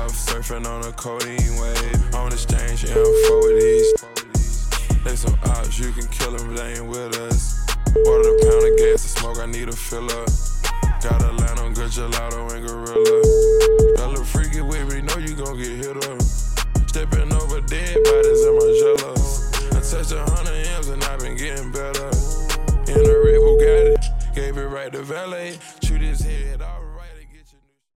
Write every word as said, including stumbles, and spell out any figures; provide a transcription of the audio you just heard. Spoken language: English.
off surfing on a codeine wave. On exchange, yeah, I'm fuck with these. They some ops, you can kill them, they ain't with us. Water the pound of gas to smoke, I need a filler. Gotta land on good gelato and gorilla. That little freaky with me, know you gon' get hit up. Stepping over dead bodies in my jealous. I touched a hundred M's and I been getting better. In a red Bugatti, gave it right to valet. Shoot his head, alright.